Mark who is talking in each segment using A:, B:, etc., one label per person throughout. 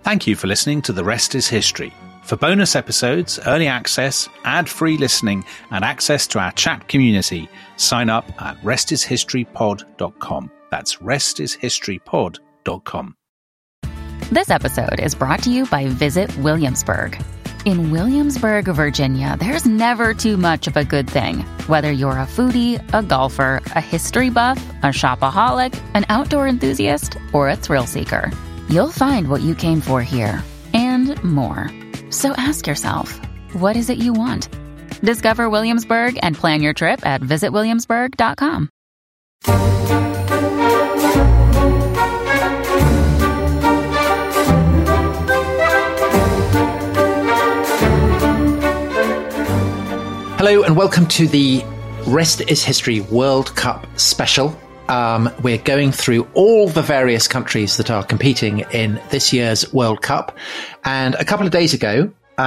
A: Thank you for listening to The Rest is History. For bonus episodes, early access, ad-free listening, and access to our chat community, sign up at restishistorypod.com. That's restishistorypod.com.
B: This episode is brought to you by Visit Williamsburg. In Williamsburg, Virginia, there's never too much of a good thing. Whether you're a foodie, a golfer, a history buff, a shopaholic, an outdoor enthusiast, or a thrill seeker, you'll find what you came for here and more. So ask yourself, what is it you want? Discover Williamsburg and plan your trip at visitwilliamsburg.com.
C: Hello and welcome to the Rest is History World Cup special. We're going through all the various countries that are competing in this year's World Cup. And a couple of days ago,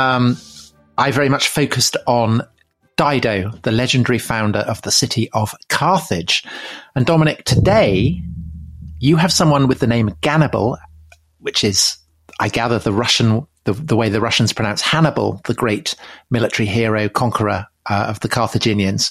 C: I very much focused on Dido, the legendary founder of the city of Carthage. And Dominic, today you have someone with the name Gannibal, which is, I gather, the way the Russians pronounce Hannibal, the great military hero, conqueror of the Carthaginians.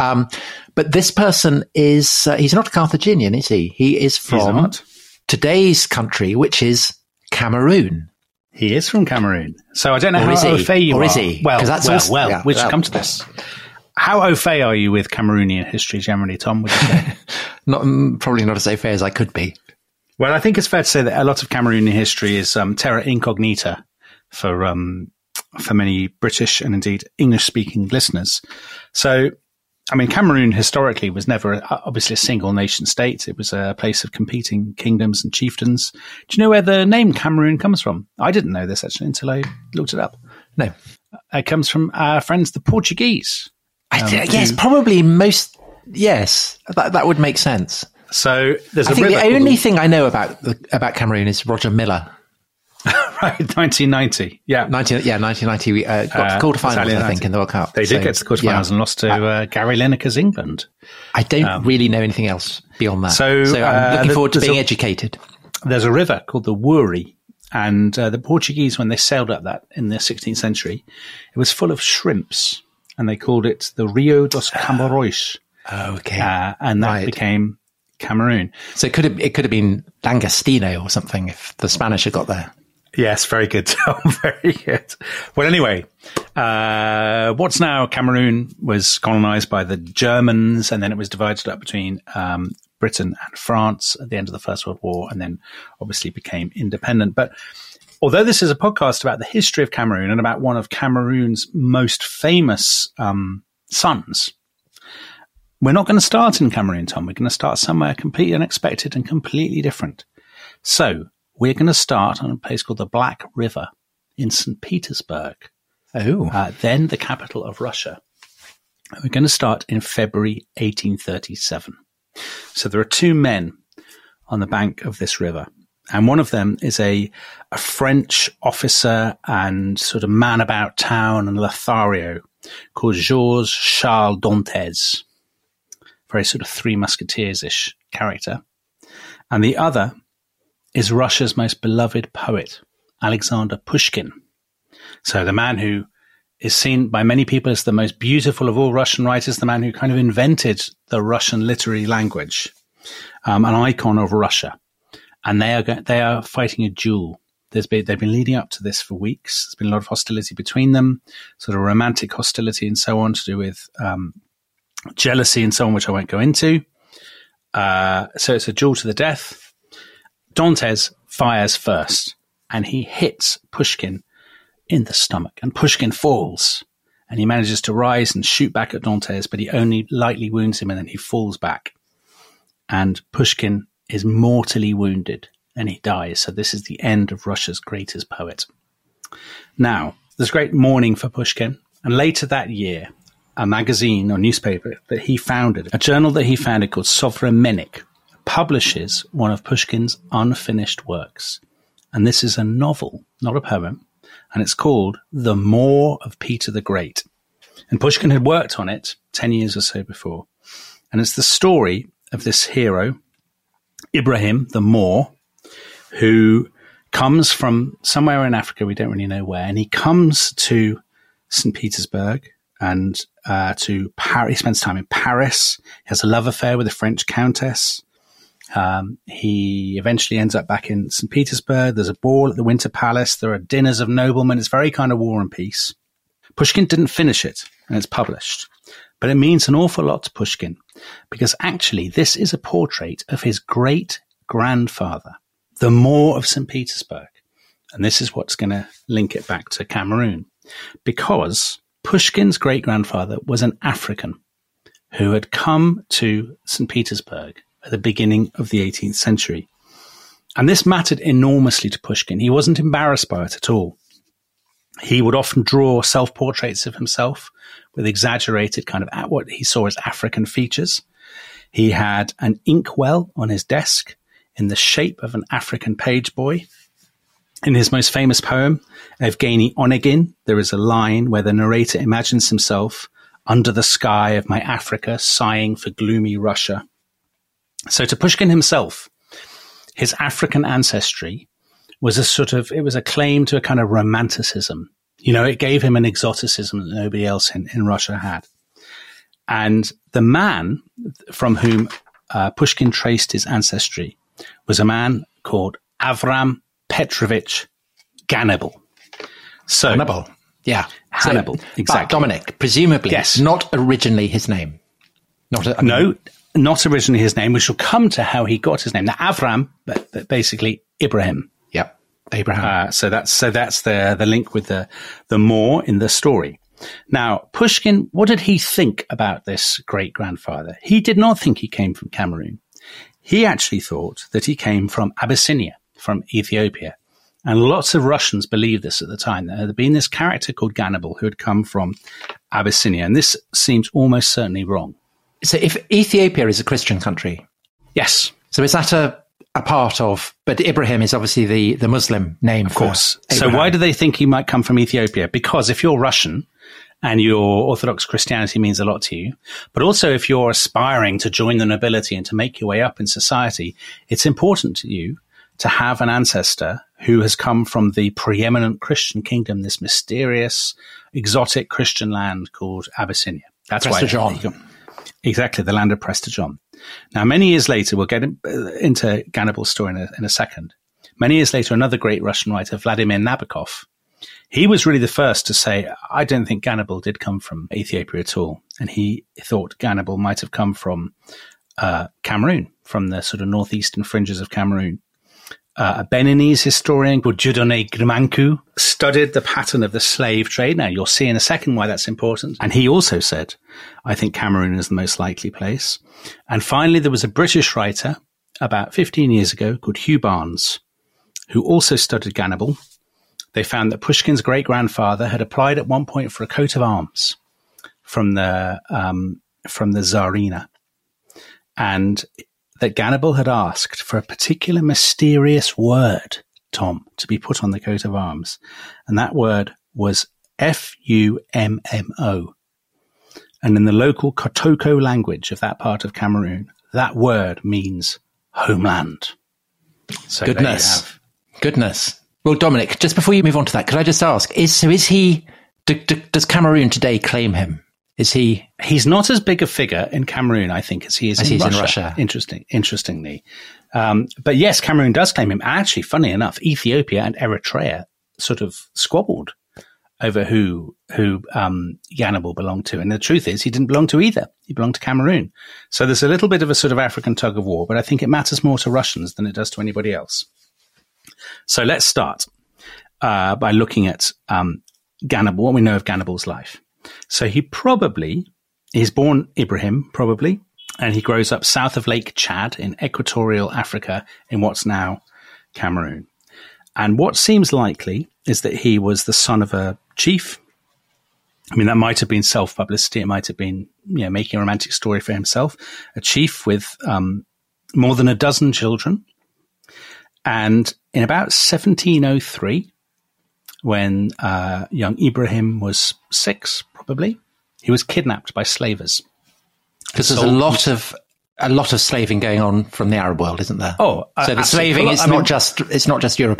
C: But this person is, he's not a Carthaginian, is he? He is from today's country, which is Cameroon.
A: He is from Cameroon. So I don't know how au fait you are. Or is he? Well, we should come to this. How au fait are you with Cameroonian history generally, Tom, would you say?
C: Probably not as au fait as I could be.
A: Well, I think it's fair to say that a lot of Cameroonian history is terra incognita for many British and indeed English-speaking listeners. So, I mean, Cameroon historically was never obviously a single nation state. It was a place of competing kingdoms and chieftains. Do you know where the name Cameroon comes from? I didn't know this actually until I looked it up.
C: No.
A: It comes from our friends, the Portuguese.
C: Yes, probably most. Yes, that would make sense.
A: So there's
C: I think the only thing I know about Cameroon is Roger Miller.
A: Right, 1990. Yeah.
C: 1990. We got to quarterfinals, I think, in the World Cup.
A: They did get to the quarterfinals and lost to Gary Lineker's England.
C: I don't really know anything else beyond that.
A: So
C: I'm looking forward to being educated.
A: There's a river called the Wouri, and the Portuguese, when they sailed up that in the 16th century, it was full of shrimps, and they called it the Rio dos Camarões.
C: Okay.
A: And that became Cameroon. So
C: it could have been Langostino or something if the Spanish had got there.
A: Yes, very good, Tom. Very good. Well, anyway, what's now Cameroon was colonized by the Germans, and then it was divided up between Britain and France at the end of the First World War, and then obviously became independent. But although this is a podcast about the history of Cameroon and about one of Cameroon's most famous sons, we're not going to start in Cameroon, Tom. We're going to start somewhere completely unexpected and completely different. So we're going to start on a place called the Black River in St. Petersburg, then the capital of Russia. We're going to start in February 1837. So there are two men on the bank of this river, and one of them is a French officer and sort of man about town and Lothario called Georges Charles Dantes, very sort of Three Musketeers-ish character. And the other is Russia's most beloved poet, Alexander Pushkin. So the man who is seen by many people as the most beautiful of all Russian writers, the man who kind of invented the Russian literary language, an icon of Russia. And they are fighting a duel. They've been leading up to this for weeks. There's been a lot of hostility between them, sort of romantic hostility and so on, to do with jealousy and so on, which I won't go into. So it's a duel to the death. Dantes fires first, and he hits Pushkin in the stomach, and Pushkin falls, and he manages to rise and shoot back at Dantes, but he only lightly wounds him, and then he falls back, and Pushkin is mortally wounded, and he dies. So this is the end of Russia's greatest poet. Now, there's great mourning for Pushkin, and later that year, a magazine or newspaper that he founded, a journal that he founded called Sovremennik, publishes one of Pushkin's unfinished works. And this is a novel, not a poem, and it's called The Moor of Peter the Great. And Pushkin had worked on it 10 years or so before. And it's the story of this hero, Ibrahim the Moor, who comes from somewhere in Africa, we don't really know where, and he comes to St. Petersburg and to Paris. He spends time in Paris. He has a love affair with a French countess. He eventually ends up back in St. Petersburg. There's a ball at the Winter Palace. There are dinners of noblemen. It's very kind of War and Peace. Pushkin didn't finish it, and it's published. But it means an awful lot to Pushkin, because actually this is a portrait of his great-grandfather, the Moor of St. Petersburg. And this is what's going to link it back to Cameroon, because Pushkin's great-grandfather was an African who had come to St. Petersburg at the beginning of the 18th century. And this mattered enormously to Pushkin. He wasn't embarrassed by it at all. He would often draw self-portraits of himself with exaggerated kind of what he saw as African features. He had an inkwell on his desk in the shape of an African page boy. In his most famous poem, Evgeny Onegin, there is a line where the narrator imagines himself under the sky of my Africa, sighing for gloomy Russia. So to Pushkin himself, his African ancestry was it was a claim to a kind of romanticism. You know, it gave him an exoticism that nobody else in Russia had. And the man from whom Pushkin traced his ancestry was a man called Avram Petrovich Ganibal. So
C: Hannibal. Yeah.
A: Hannibal, exactly.
C: But Dominic, presumably,
A: yes.
C: Not originally his name.
A: Not originally his name. We shall come to how he got his name. Now, Avram, but basically Ibrahim.
C: Yep, Abraham.
A: So that's the link with the Moor in the story. Now, Pushkin, what did he think about this great-grandfather? He did not think he came from Cameroon. He actually thought that he came from Abyssinia, from Ethiopia. And lots of Russians believed this at the time. There had been this character called Ganibal who had come from Abyssinia. And this seems almost certainly wrong.
C: So if Ethiopia is a Christian country.
A: Yes.
C: So is that a part of, but Ibrahim is obviously the Muslim name.
A: Of course. So why do they think he might come from Ethiopia? Because if you're Russian and your Orthodox Christianity means a lot to you, but also if you're aspiring to join the nobility and to make your way up in society, it's important to you to have an ancestor who has come from the preeminent Christian kingdom, this mysterious, exotic Christian land called Abyssinia. That's
C: Prester
A: why.
C: John.
A: Exactly, the land of Prester John. Now, many years later, we'll get into Ganibal's story in a second. Many years later, another great Russian writer, Vladimir Nabokov, he was really the first to say, I don't think Ganibal did come from Ethiopia at all. And he thought Ganibal might have come from Cameroon, from the sort of northeastern fringes of Cameroon. A Beninese historian called Dieudonné Grimankou studied the pattern of the slave trade. Now, you'll see in a second why that's important. And he also said, I think Cameroon is the most likely place. And finally, there was a British writer about 15 years ago called Hugh Barnes, who also studied Ganibal. They found that Pushkin's great-grandfather had applied at one point for a coat of arms from the Tsarina. And that Ganibal had asked for a particular mysterious word, Tom, to be put on the coat of arms. And that word was F-U-M-M-O. And in the local Kotoko language of that part of Cameroon, that word means homeland. So
C: Goodness. Well, Dominic, just before you move on to that, could I just ask, does Cameroon today claim him? He's
A: not as big a figure in Cameroon, I think, as he is in Russia.
C: In
A: Interestingly. But yes, Cameroon does claim him. Actually, funny enough, Ethiopia and Eritrea sort of squabbled over who Ganibal belonged to. And the truth is, he didn't belong to either. He belonged to Cameroon. So there's a little bit of a sort of African tug of war, but I think it matters more to Russians than it does to anybody else. So let's start by looking at Ganibal, what we know of Ganibal's life. So he's born Ibrahim, probably, and he grows up south of Lake Chad in equatorial Africa in what's now Cameroon. And what seems likely is that he was the son of a chief. I mean, that might have been self-publicity. It might have been, making a romantic story for himself. A chief with more than a dozen children. And in about 1703, when young Ibrahim was 6, probably, he was kidnapped by slavers.
C: Because there's a lot of slaving going on from the Arab world, isn't there?
A: Oh,
C: so the slaving is it's not just European.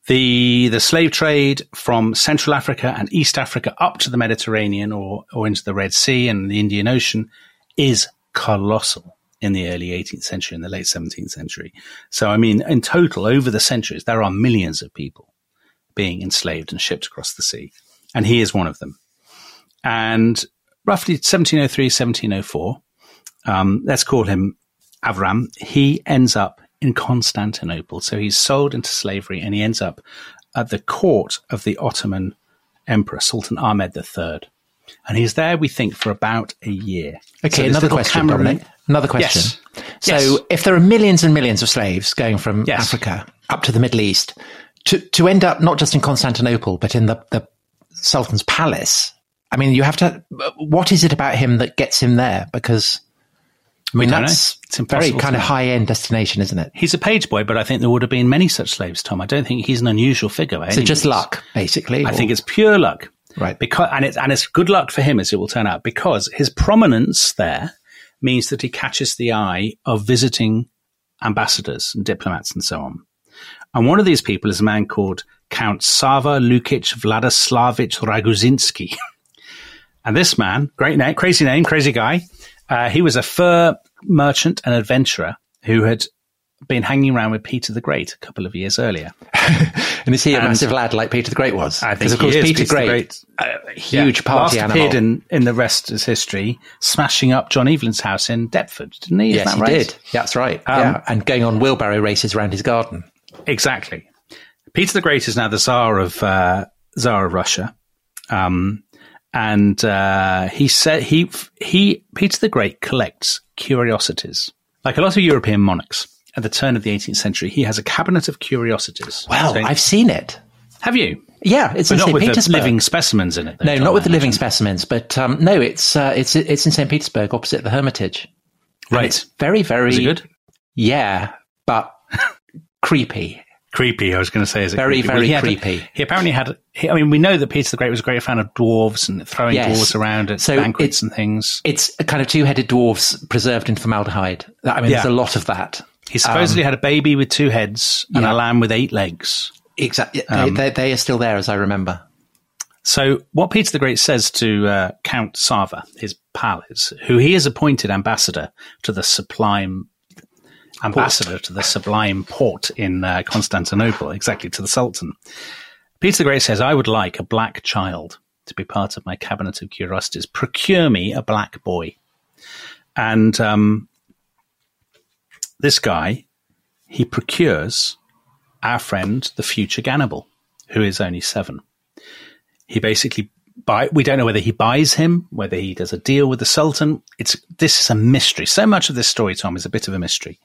A: The slave trade from Central Africa and East Africa up to the Mediterranean or into the Red Sea and the Indian Ocean is colossal in the early 18th century and the late 17th century. So, I mean, in total, over the centuries, there are millions of people being enslaved and shipped across the sea. And he is one of them. And roughly 1703, 1704, let's call him Avram, he ends up in Constantinople. So he's sold into slavery and he ends up at the court of the Ottoman Emperor, Sultan Ahmed III. And he's there, we think, for about a year.
C: Okay,
A: so
C: another question, Dominic. Another question.
A: Yes.
C: So
A: Yes.
C: if there are millions and millions of slaves going from Africa up to the Middle East, to end up not just in Constantinople, but in the Sultan's palace, I mean, you have to, what is it about him that gets him there? Because, I mean, that's a very kind of high-end destination, isn't it?
A: He's a page boy, but I think there would have been many such slaves, Tom. I don't think he's an unusual figure.
C: So just luck, basically?
A: I think it's pure luck.
C: Right.
A: Because, and it's good luck for him, as it will turn out, because his prominence there means that he catches the eye of visiting ambassadors and diplomats and so on. And one of these people is a man called Count Sava Lukic Vladislavich Raguzinski. And this man, great name, crazy guy, he was a fur merchant and adventurer who had been hanging around with Peter the Great a couple of years earlier.
C: And is he a massive lad like Peter the Great was?
A: I think
C: of course,
A: he is.
C: Peter the Great, huge party
A: last
C: animal.
A: appeared in the rest is history, smashing up John Evelyn's house in Deptford, didn't he?
C: Yes, he did. Yeah, that's right. And going on wheelbarrow races around his garden.
A: Exactly. Peter the Great is now the Tsar of Russia. And he said Peter the Great collects curiosities. Like a lot of European monarchs at the turn of the 18th century, he has a cabinet of curiosities.
C: Well, I've seen it.
A: Have you?
C: Yeah, it's in
A: not
C: St.
A: with
C: Petersburg.
A: the living specimens in it. Though,
C: No,
A: Tom,
C: not with the
A: I
C: living
A: imagine.
C: specimens, but no, it's in St. Petersburg, opposite the Hermitage. And
A: Right.
C: it's very, very
A: Is it good?
C: Yeah, but creepy.
A: Creepy, I was going to say. Is it
C: Very,
A: creepy?
C: very
A: Well,
C: creepy.
A: He apparently had. We know that Peter the Great was a great fan of dwarves and throwing
C: Yes.
A: dwarves around at
C: So
A: banquets and things.
C: It's a kind of two-headed dwarfs preserved in formaldehyde. I mean, there's a lot of that.
A: He supposedly had a baby with 2 heads and a lamb with 8 legs.
C: Exactly. They are still there, as I remember.
A: So what Peter the Great says to Count Sava, his pal, is, who he has appointed ambassador to the Sublime Port in Constantinople, exactly, to the Sultan. Peter the Great says, I would like a black child to be part of my cabinet of curiosities. Procure me a black boy. And this guy, he procures our friend, the future Gannibal, who is only 7. He basically we don't know whether he buys him, whether he does a deal with the Sultan. This is a mystery. So much of this story, Tom, is a bit of a mystery.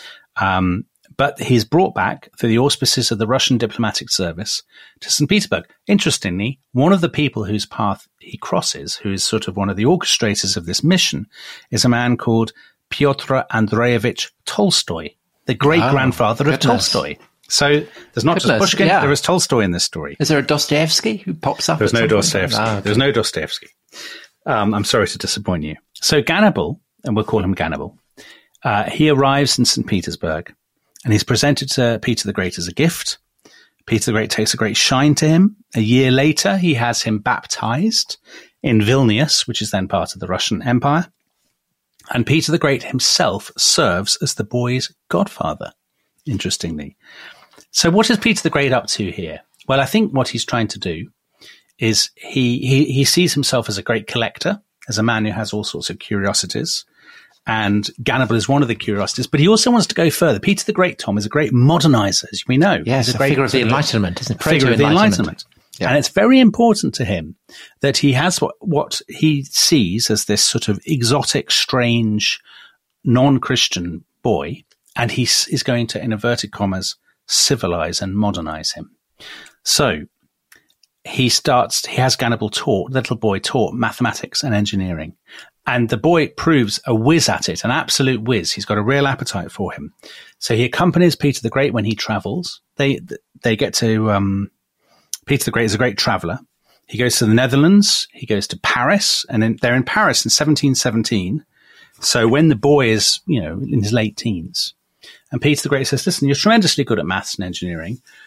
A: But he's brought back through the auspices of the Russian diplomatic service to St. Petersburg. Interestingly, one of the people whose path he crosses, who is sort of one of the orchestrators of this mission, is a man called Pyotr Andreevich Tolstoy, the great-grandfather of Tolstoy. So there's not just Pushkin, there is Tolstoy in this story.
C: Is there a Dostoevsky who pops up?
A: There's no Dostoevsky.
C: Okay.
A: There's no Dostoevsky. I'm sorry to disappoint you. So Gannibal, and we'll call him Gannibal, he arrives in St. Petersburg and he's presented to Peter the Great as a gift. Peter the Great takes a great shine to him. A year later, he has him baptized in Vilnius, which is then part of the Russian Empire. And Peter the Great himself serves as the boy's godfather, interestingly. So what is Peter the Great up to here? Well, I think what he's trying to do is he sees himself as a great collector, as a man who has all sorts of curiosities. And Gannibal is one of the curiosities, but he also wants to go further. Peter the Great, Tom, is a great modernizer, as we know.
C: Yes,
A: he's
C: a figure of the Enlightenment, isn't it?
A: Figure of the Enlightenment. Yeah. And it's very important to him that he has what he sees as this sort of exotic, strange, non-Christian boy, and he is going to, in inverted commas, civilize and modernize him. So he has Gannibal little boy taught mathematics and engineering. And the boy proves a whiz at it, an absolute whiz. He's got a real appetite for him. So he accompanies Peter the Great when he travels. They get to, Peter the Great is a great traveler. He goes to the Netherlands. He goes to Paris, and they're in Paris in 1717. So when the boy is, in his late teens, and Peter the Great says, listen, you're tremendously good at maths and engineering.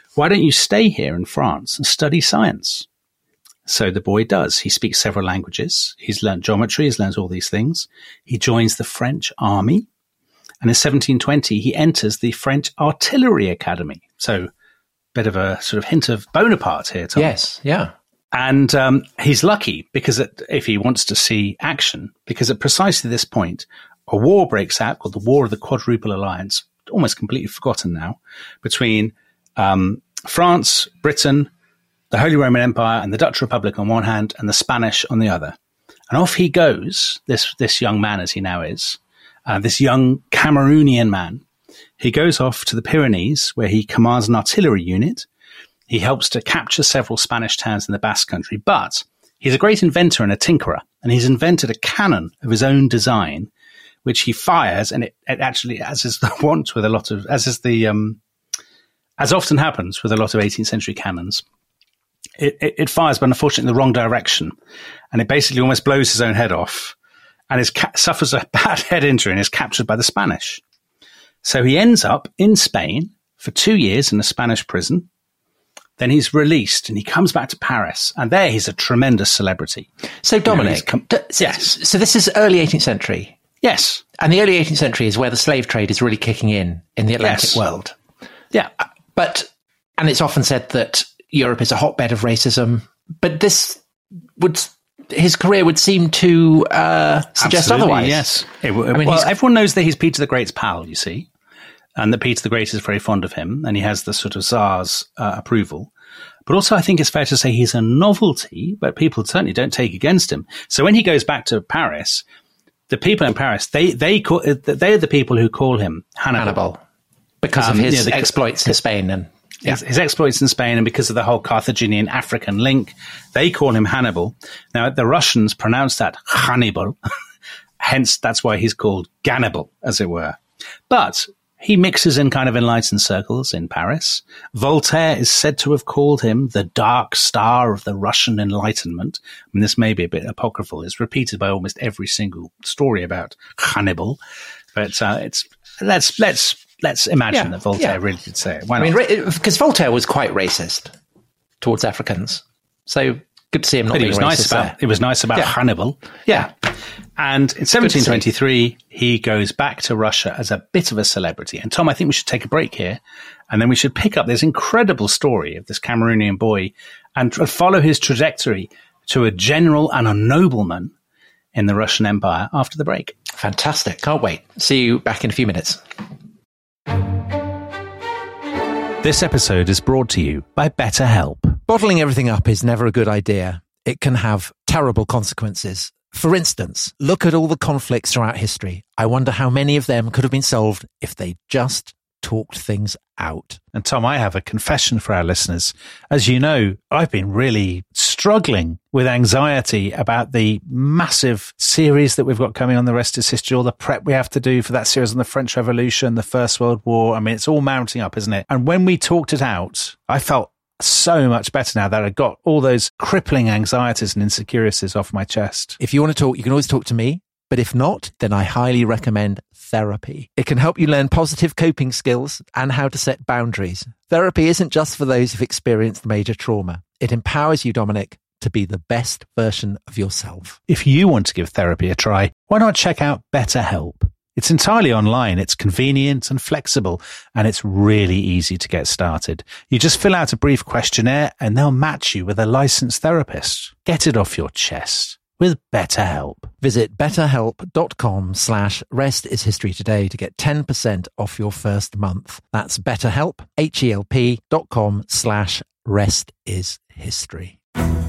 A: why don't you stay here in France and study science? So the boy does. He speaks several languages. He's learnt geometry. He's learnt all these things. He joins the French army. And in 1720, he enters the French Artillery Academy. So a bit of a sort of hint of Bonaparte here, Tom.
C: Yes, yeah.
A: And he's lucky because if he wants to see action, because at precisely this point, a war breaks out called the War of the Quadruple Alliance, almost completely forgotten now, between France, Britain, the Holy Roman Empire, and the Dutch Republic on one hand, and the Spanish on the other. And off he goes, this young man as he now is, this young Cameroonian man. He goes off to the Pyrenees, where he commands an artillery unit. He helps to capture several Spanish towns in the Basque Country, but he's a great inventor and a tinkerer, and he's invented a cannon of his own design, which he fires, and it actually, as is the wont with a lot of, as often happens with a lot of 18th century cannons, it fires, but unfortunately in the wrong direction, and it basically almost blows his own head off, and suffers a bad head injury and is captured by the Spanish. So he ends up in Spain for 2 years in a Spanish prison. Then he's released and he comes back to Paris, and there he's a tremendous celebrity.
C: So Dominic,
A: yes.
C: So this is early 18th century.
A: Yes.
C: And the early 18th century is where the slave trade is really kicking in the Atlantic world.
A: Yeah.
C: And it's often said that Europe is a hotbed of racism, but his career would seem to suggest otherwise.
A: Yes. Everyone knows that he's Peter the Great's pal, you see. And that Peter the Great is very fond of him, and he has the sort of Tsar's approval. But also, I think it's fair to say he's a novelty, but people certainly don't take against him. So when he goes back to Paris, the people in Paris, they're the people who call him Hannibal.
C: Because of his exploits in Spain. And
A: his exploits in Spain, and because of the whole Carthaginian African link, they call him Hannibal. Now, the Russians pronounce that Hannibal. Hence, that's why he's called Gannibal, as it were. But he mixes in kind of enlightened circles in Paris. Voltaire is said to have called him the dark star of the Russian Enlightenment. I mean, this may be a bit apocryphal. It's repeated by almost every single story about Hannibal. But let's imagine that Voltaire really did say it. Why not?
C: I mean, because Voltaire was quite racist towards Africans. So good to see him not being racist there.
A: It was nice about Hannibal. Yeah. And in 1723, he goes back to Russia as a bit of a celebrity. And Tom, I think we should take a break here, and then we should pick up this incredible story of this Cameroonian boy and follow his trajectory to a general and a nobleman in the Russian Empire after the break.
C: Fantastic. Can't wait. See you back in a few minutes.
A: This episode is brought to you by BetterHelp.
D: Bottling everything up is never a good idea. It can have terrible consequences. For instance, look at all the conflicts throughout history. I wonder how many of them could have been solved if they just talked things out.
A: And Tom, I have a confession for our listeners. As you know, I've been really struggling with anxiety about the massive series that we've got coming on The Rest is History, all the prep we have to do for that series on the French Revolution, the First World War. I mean, it's all mounting up, isn't it? And when we talked it out, I felt so much better now that I got all those crippling anxieties and insecurities off my chest.
D: If you want to talk, you can always talk to me. But if not, then I highly recommend therapy. It can help you learn positive coping skills and how to set boundaries. Therapy isn't just for those who've experienced major trauma. It empowers you, Dominic, to be the best version of yourself.
A: If you want to give therapy a try, why not check out BetterHelp? It's entirely online, it's convenient and flexible, and it's really easy to get started. You just fill out a brief questionnaire and they'll match you with a licensed therapist. Get it off your chest with BetterHelp.
D: Visit betterhelp.com/restishistory today to get 10% off your first month. That's BetterHelp, HELP.com/restishistory.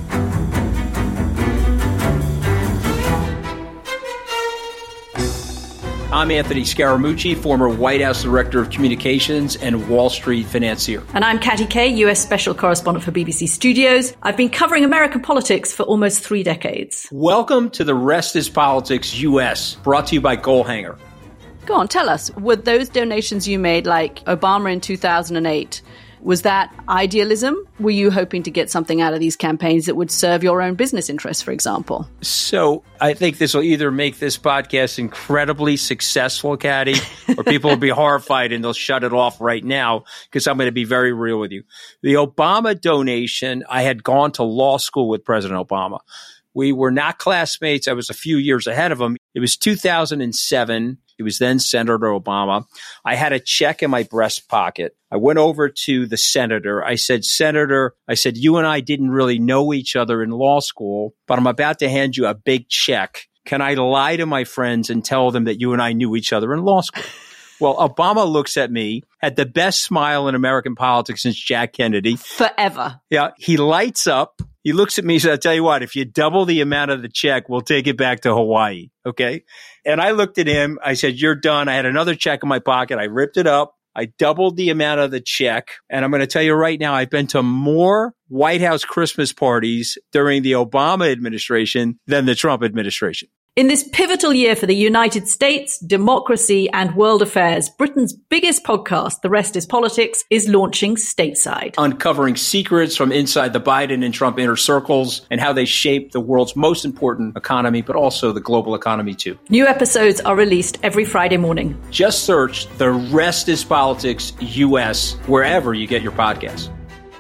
E: I'm Anthony Scaramucci, former White House Director of Communications and Wall Street financier.
F: And I'm Katty Kay, US Special Correspondent for BBC Studios. I've been covering American politics for almost 3 decades.
E: Welcome to The Rest is Politics US, brought to you by Goalhanger.
F: Go on, tell us, were those donations you made, like Obama in 2008, Was that idealism? Were you hoping to get something out of these campaigns that would serve your own business interests, for example?
E: So I think this will either make this podcast incredibly successful, Caddy, or people will be horrified and they'll shut it off right now because I'm going to be very real with you. The Obama donation, I had gone to law school with President Obama. We were not classmates. I was a few years ahead of him. It was 2007. He was then Senator Obama. I had a check in my breast pocket. I went over to the senator. I said, Senator, you and I didn't really know each other in law school, but I'm about to hand you a big check. Can I lie to my friends and tell them that you and I knew each other in law school? Well, Obama looks at me, had the best smile in American politics since Jack Kennedy.
F: Forever.
E: Yeah. He lights up. He looks at me and says, I'll tell you what, if you double the amount of the check, we'll take it back to Hawaii. Okay. And I looked at him. I said, you're done. I had another check in my pocket. I ripped it up. I doubled the amount of the check. And I'm going to tell you right now, I've been to more White House Christmas parties during the Obama administration than the Trump administration.
F: In this pivotal year for the United States, democracy, and world affairs, Britain's biggest podcast, The Rest is Politics, is launching stateside.
E: Uncovering secrets from inside the Biden and Trump inner circles and how they shape the world's most important economy, but also the global economy too.
F: New episodes are released every Friday morning.
E: Just search The Rest is Politics US wherever you get your podcasts.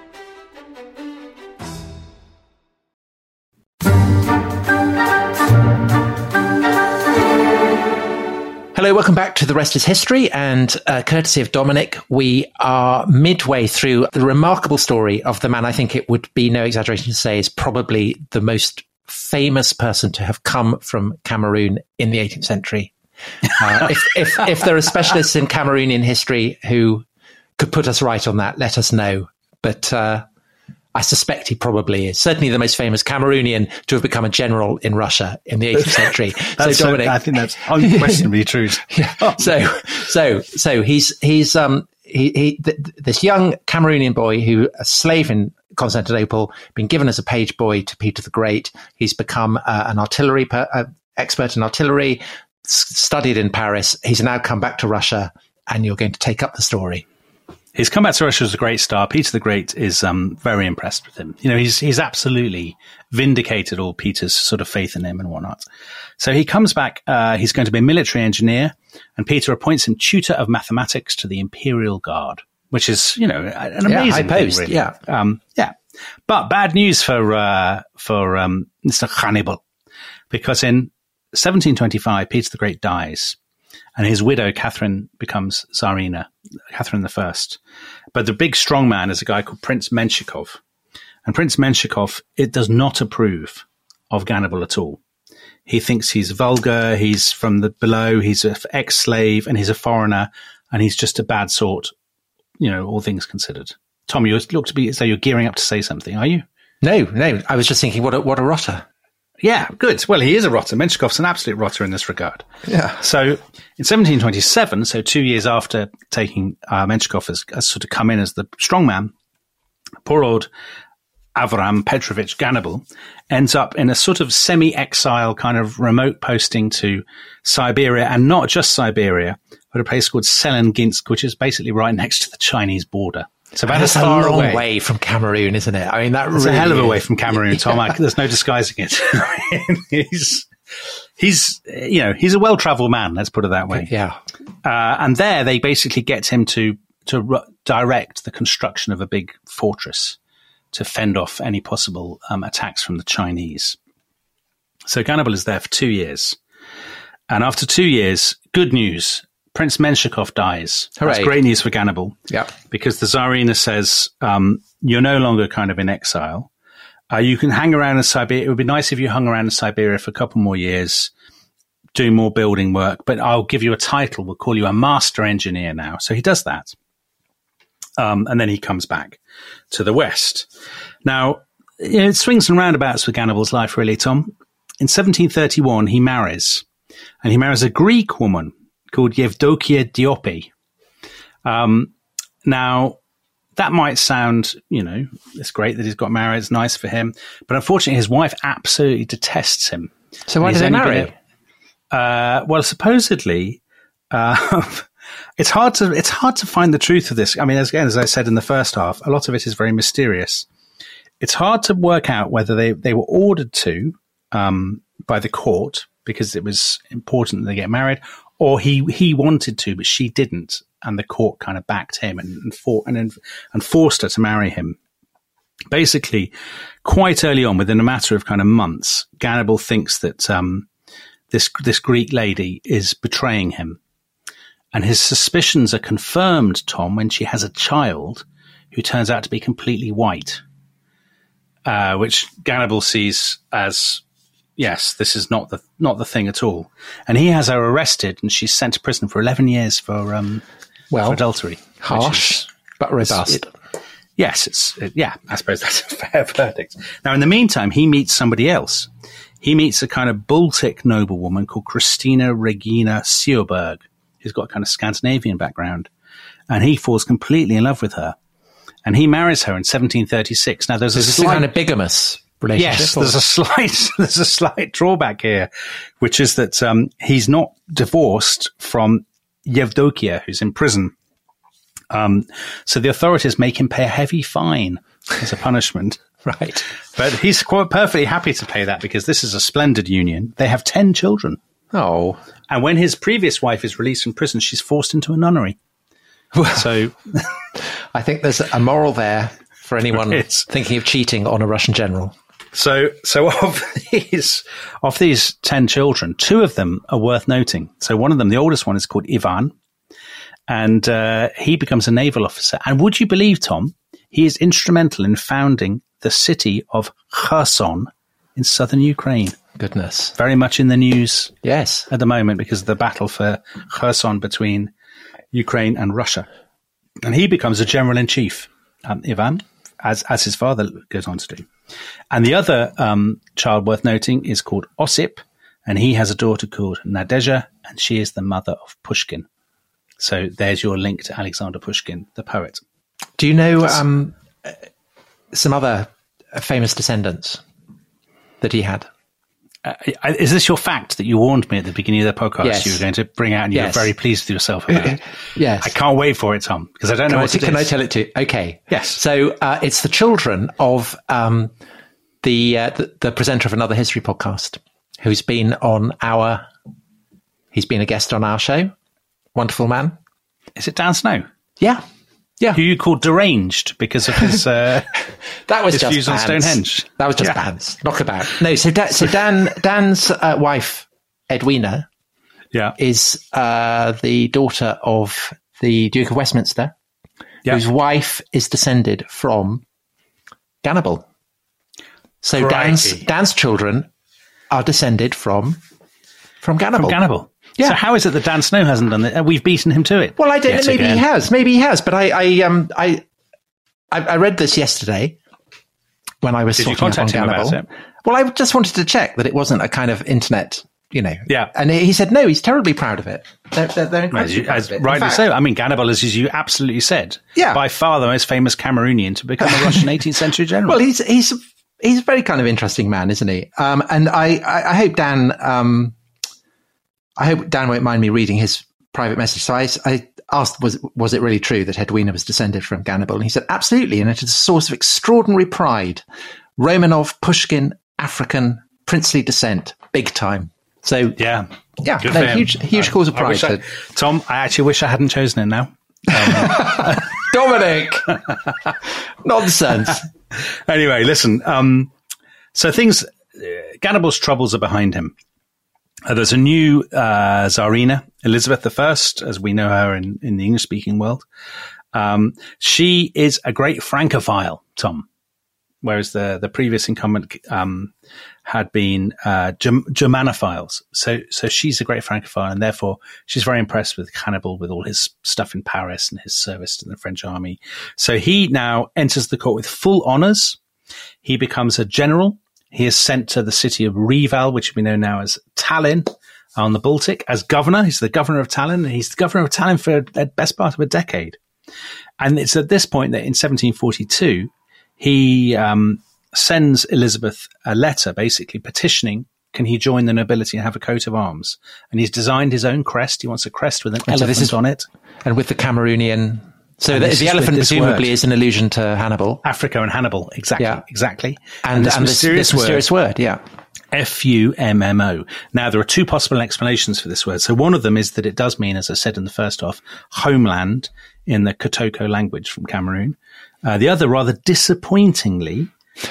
C: Hello, welcome back to The Rest is History, and courtesy of Dominic, we are midway through the remarkable story of the man I think it would be no exaggeration to say is probably the most famous person to have come from Cameroon in the 18th century. If there are specialists in Cameroonian history who could put us right on that, let us know. But I suspect he probably is. Certainly the most famous Cameroonian to have become a general in Russia in the 18th century. So Dominic,
A: I think that's unquestionably true.
C: Yeah. So he's this young Cameroonian boy who a slave in Constantinople, been given as a page boy to Peter the Great. He's become an artillery expert in artillery, studied in Paris. He's now come back to Russia, and you're going to take up the story.
A: His comeback to Russia was a great star. Peter the Great is very impressed with him. You know, he's absolutely vindicated all Peter's sort of faith in him and whatnot. So he comes back. He's going to be a military engineer, and Peter appoints him tutor of mathematics to the Imperial Guard, which is, you know, an amazing
C: high post.
A: thing, really.
C: Yeah.
A: But bad news for Mr. Hannibal, because in 1725 Peter the Great dies. And his widow, Catherine, becomes Tsarina, Catherine I. But the big strong man is a guy called Prince Menshikov. And Prince Menshikov, it does not approve of Hannibal at all. He thinks he's vulgar, he's from the below, he's an ex-slave, and he's a foreigner, and he's just a bad sort, you know, all things considered. Tom, you look to be as though you're gearing up to say something, are you?
C: No. I was just thinking, what a rotter.
A: Yeah, good. Well, he is a rotter. Menshikov's an absolute rotter in this regard.
C: Yeah.
A: So in 1727, so 2 years after taking Menshikov as sort of come in as the strongman, poor old Avram Petrovich Hannibal ends up in a sort of semi-exile kind of remote posting to Siberia, and not just Siberia, but a place called Selenginsk, which is basically right next to the Chinese border. So about
C: that's
A: as far
C: a long
A: away.
C: way from Cameroon, isn't it? I mean, that's
A: really
C: a
A: hell of a way from Cameroon, Tom. There's no disguising it. He's a well-traveled man. Let's put it that way.
C: Yeah.
A: And there they basically get him to direct the construction of a big fortress to fend off any possible attacks from the Chinese. So Hannibal is there for 2 years. And after 2 years, good news. Prince Menshikov dies.
C: Hooray.
A: That's great news for Hannibal.
C: Yeah.
A: Because the Tsarina says, you're no longer kind of in exile. You can hang around in Siberia. It would be nice if you hung around in Siberia for a couple more years, doing more building work, but I'll give you a title. We'll call you a master engineer now. So he does that. And then he comes back to the West. Now, it swings and roundabouts with Hannibal's life, really, Tom. In 1731, he marries. And he marries a Greek woman called Yevdokia Diopi. Now, that might sound, it's great that he's got married. It's nice for him. But unfortunately, his wife absolutely detests him.
C: So why did they marry?
A: Well, supposedly, It's hard to find the truth of this. I mean, as I said in the first half, a lot of it is very mysterious. It's hard to work out whether they were ordered to by the court because it was important that they get married, or he wanted to, but she didn't, and the court kind of backed him and forced her to marry him. Basically, quite early on, within a matter of kind of months, Gannibal thinks that this Greek lady is betraying him. And his suspicions are confirmed, Tom, when she has a child who turns out to be completely white, which Gannibal sees as, yes, this is not the thing at all. And he has her arrested, and she's sent to prison for 11 years for adultery.
C: Harsh, but robust.
A: Yes, I suppose that's a fair verdict. Now, in the meantime, he meets somebody else. He meets a kind of Baltic noblewoman called Christina Regina Sjöberg, who's got a kind of Scandinavian background. And he falls completely in love with her. And he marries her in 1736. Now, there's a slight
C: kind of bigamous relationship.
A: Yes, there's a slight drawback here, which is that he's not divorced from Yevdokia, who's in prison. So the authorities make him pay a heavy fine as a punishment.
C: Right.
A: But he's quite perfectly happy to pay that because this is a splendid union. They have 10 children.
C: Oh.
A: And when his previous wife is released from prison, she's forced into a nunnery. So
C: I think there's a moral there for anyone thinking of cheating on a Russian general.
A: So of these 10 children, 2 of them are worth noting. So one of them, the oldest one, is called Ivan. And he becomes a naval officer. And would you believe, Tom, he is instrumental in founding the city of Kherson in southern Ukraine.
C: Goodness.
A: Very much in the news
C: yes,
A: at the moment because of the battle for Kherson between Ukraine and Russia. And he becomes a general-in-chief, Ivan, as his father goes on to do. And the other child worth noting is called Osip, and he has a daughter called Nadezhda, and she is the mother of Pushkin. So there's your link to Alexander Pushkin, the poet.
C: Do you know some other famous descendants that he had?
A: Is this your fact that you warned me at the beginning of the podcast
C: Yes.
A: you were going to bring out and you were very pleased with yourself about?
C: Yes.
A: I can't wait for it, Tom, because I don't know what it is.
C: Can I tell it to you? Okay.
A: Yes.
C: So it's the children of the presenter of another history podcast who's been he's been a guest on our show. Wonderful man.
A: Is it Dan Snow?
C: Yeah. Yeah.
A: Who you called deranged because of his
C: that was
A: his
C: just
A: views on
C: bands.
A: Stonehenge.
C: That was just bands. Knockabout. No, so Dan's wife, Edwina, is the daughter of the Duke of Westminster, whose wife is descended from Gannibal. So Dan's children are descended from Gannibal.
A: From Gannibal.
C: Yeah.
A: So how is it that Dan Snow hasn't done it? We've beaten him to it.
C: Well, I don't know. Maybe he has. Maybe he has. But I read this yesterday when I was
A: Did you
C: talking
A: contact him
C: Gannibal.
A: about it?
C: Well, I just wanted to check that it wasn't a kind of internet,
A: Yeah.
C: And he said no. He's terribly proud of it. They're incredibly proud of it.
A: Rightly
C: In fact,
A: so. I mean, Gannibal, as you absolutely said,
C: Yeah.
A: by far the most famous Cameroonian to become a Russian 18th century general.
C: Well, he's a very kind of interesting man, isn't he? And I hope Dan. I hope Dan won't mind me reading his private message. So I asked, was it really true that Edwina was descended from Gannibal? And he said, absolutely. And it is a source of extraordinary pride. Romanov, Pushkin, African, princely descent, big time. So
A: yeah,
C: good
A: for him.
C: huge cause of pride.
A: Tom, I actually wish I hadn't chosen it now.
C: Dominic, nonsense.
A: Anyway, listen. So Gannibal's troubles are behind him. There's a new Tsarina, Elizabeth I, as we know her in the English-speaking world. She is a great Francophile, Tom, whereas the previous incumbent had been Germanophiles. So she's a great Francophile, and therefore she's very impressed with Hannibal, with all his stuff in Paris and his service in the French army. So he now enters the court with full honours. He becomes a general. He is sent to the city of Reval, which we know now as Tallinn on the Baltic, as governor. He's the governor of Tallinn. And he's the governor of Tallinn for the best part of a decade. And it's at this point that in 1742, he sends Elizabeth a letter basically petitioning can he join the nobility and have a coat of arms. And he's designed his own crest. He wants a crest with an elephant on it.
C: And with the Cameroonian... So the elephant presumably is an allusion to Hannibal.
A: Africa and Hannibal, exactly.
C: Yeah.
A: Exactly.
C: And this mysterious word, yeah.
A: F-U-M-M-O. Now, there are two possible explanations for this word. So one of them is that it does mean, as I said in the first half, homeland in the Kotoko language from Cameroon. The other, rather disappointingly,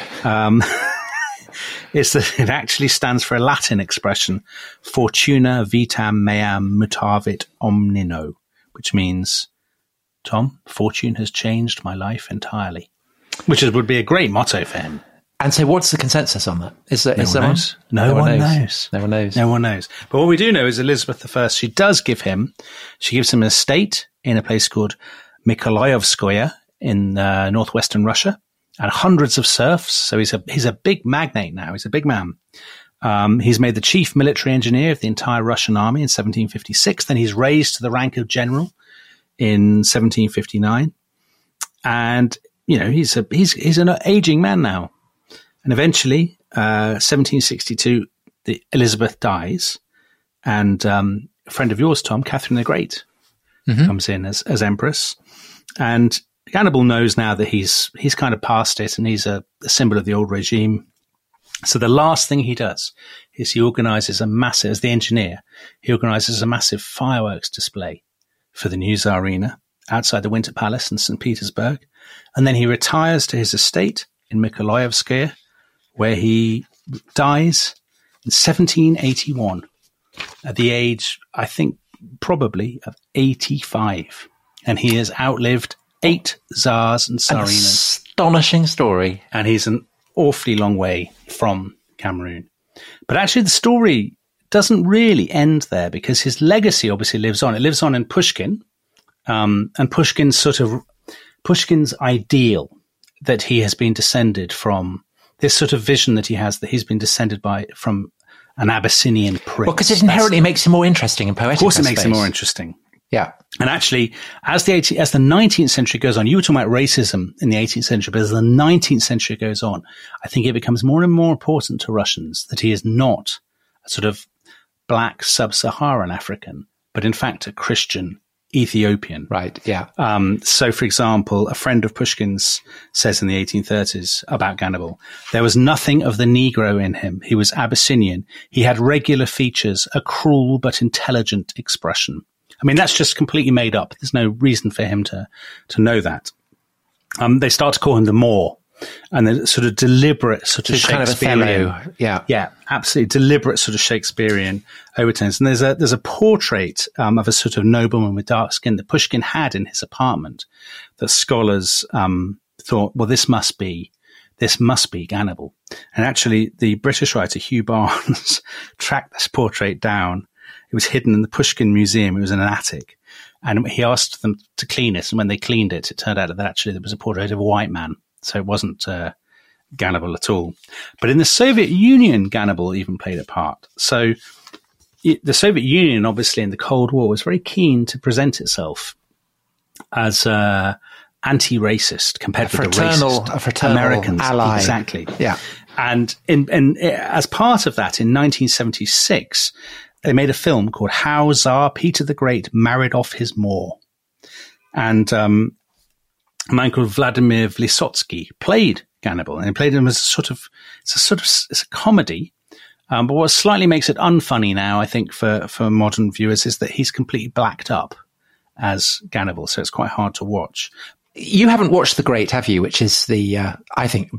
A: is that it actually stands for a Latin expression, fortuna vitam meam mutavit omnino, which means, Tom, fortune has changed my life entirely, which would be a great motto for him.
C: And so what's the consensus on that?
A: No one knows.
C: No one knows.
A: No one knows. But what we do know is Elizabeth I, she gives him an estate in a place called Mykolaievskoye in northwestern Russia, and hundreds of serfs. So he's a big magnate now. He's a big man. He's made the chief military engineer of the entire Russian army in 1756. Then he's raised to the rank of general in 1759. And, he's an aging man now. And eventually, 1762, Elizabeth dies, and a friend of yours, Tom, Catherine the Great, comes in as empress. And Hannibal knows now that he's kind of past it, and he's a symbol of the old regime. So the last thing he does is he organizes as the engineer, he organizes a massive fireworks display for the new Tsarina outside the Winter Palace in St. Petersburg. And then he retires to his estate in Mykolaievskoye, where he dies in 1781 at the age, I think, probably of 85. And he has outlived 8 Tsars and Tsarinas.
C: Astonishing story.
A: And he's an awfully long way from Cameroon. But actually the story doesn't really end there, because his legacy obviously lives on. It lives on in Pushkin, and Pushkin's ideal that he has been descended from, this sort of vision that he has, that he's been descended from an Abyssinian prince.
C: Well, because it inherently makes him more interesting and poetic.
A: Of course it makes him more interesting.
C: Yeah.
A: And actually, as the 19th century goes on, you were talking about racism in the 18th century, but as the 19th century goes on, I think it becomes more and more important to Russians that he is not a sort of black sub-Saharan African, but in fact a Christian Ethiopian.
C: Right, yeah.
A: So, for example, a friend of Pushkin's says in the 1830s about Gannibal, there was nothing of the Negro in him. He was Abyssinian. He had regular features, a cruel but intelligent expression. I mean, that's just completely made up. There's no reason for him to know that. They start to call him the Moor, and the sort of deliberate sort of Shakespearean.
C: Kind of yeah.
A: Yeah, absolutely deliberate sort of Shakespearean overtones. And there's a portrait of a sort of nobleman with dark skin that Pushkin had in his apartment that scholars thought, well, this must be Gannibal. And actually, the British writer Hugh Barnes tracked this portrait down. It was hidden in the Pushkin Museum. It was in an attic. And he asked them to clean it. And when they cleaned it, it turned out that actually there was a portrait of a white man. So it wasn't Gannibal at all. But in the Soviet Union, Gannibal even played a part. So the Soviet Union, obviously, in the Cold War, was very keen to present itself as anti-racist compared with the fraternal Americans.
C: Ally.
A: Exactly.
C: Yeah.
A: And as part of that, in 1976, they made a film called How Tsar Peter the Great Married Off His Moor. And a man called Vladimir Vysotsky played Gannibal, and he played him as it's a comedy. But what slightly makes it unfunny now, I think, for modern viewers, is that he's completely blacked up as Gannibal, so it's quite hard to watch.
C: You haven't watched The Great, have you? Which is the, I think,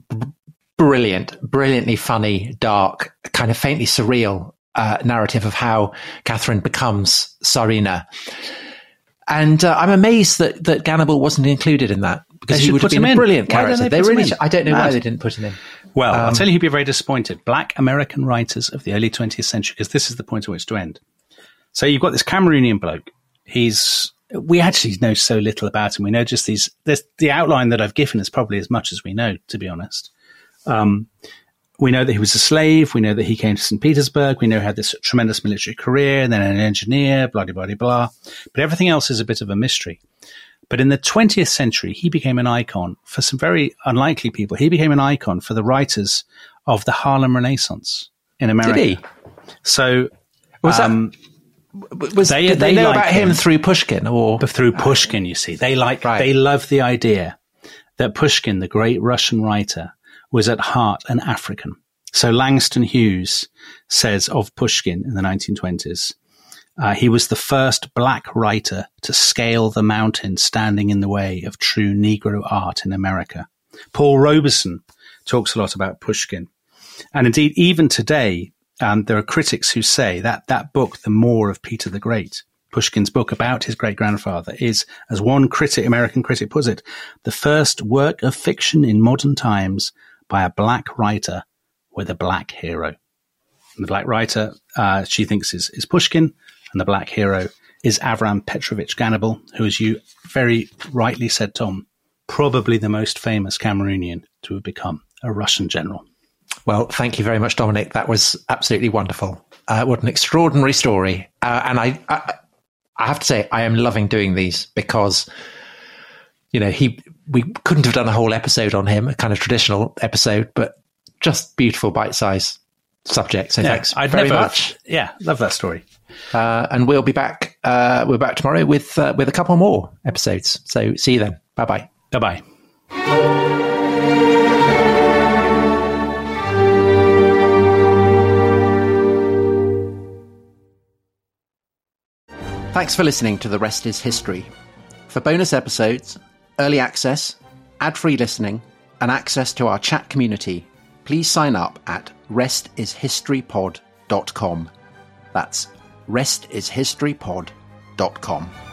C: brilliantly funny, dark, kind of faintly surreal narrative of how Catherine becomes Tsarina. And I'm amazed that Gannibal wasn't included in that, because he would have been a brilliant character. I don't know why they didn't put him in.
A: Well, I'll tell you who'd be very disappointed. Black American writers of the early 20th century, because this is the point at which to end. So you've got this Cameroonian bloke. We actually know so little about him. We know just the outline that I've given is probably as much as we know, to be honest. We know that he was a slave. We know that he came to St. Petersburg. We know he had this tremendous military career, and then an engineer, blah, blah, blah, blah. But everything else is a bit of a mystery. But in the 20th century, he became an icon for some very unlikely people. He became an icon for the writers of the Harlem Renaissance. in America.
C: Did he?
A: So
C: Was that? Did they know
A: like
C: about him through Pushkin, or
A: through Pushkin? You see, they
C: Right.
A: they love the idea that Pushkin, the great Russian writer, was at heart an African. So Langston Hughes says of Pushkin in the 1920s, he was the first black writer to scale the mountain standing in the way of true Negro art in America. Paul Robeson talks a lot about Pushkin. And indeed, even today, there are critics who say that that book, The Moor of Peter the Great, Pushkin's book about his great-grandfather, is, as one critic, American critic puts it, the first work of fiction in modern times by a black writer with a black hero. And the black writer, she thinks, is Pushkin, and the black hero is Avram Petrovich Ganabal, who, as you very rightly said, Tom, probably the most famous Cameroonian to have become a Russian general.
C: Well, thank you very much, Dominic. That was absolutely wonderful. What an extraordinary story. And I have to say, I am loving doing these because, we couldn't have done a whole episode on him, a kind of traditional episode, but just beautiful bite-sized subject. So thanks very much.
A: Yeah, love that story.
C: And we'll be back. We're back tomorrow with a couple more episodes. So see you then. Bye-bye.
A: Bye-bye.
C: Thanks for listening to The Rest is History. For bonus episodes, early access, ad-free listening, and access to our chat community, please sign up at restishistorypod.com. That's restishistorypod.com.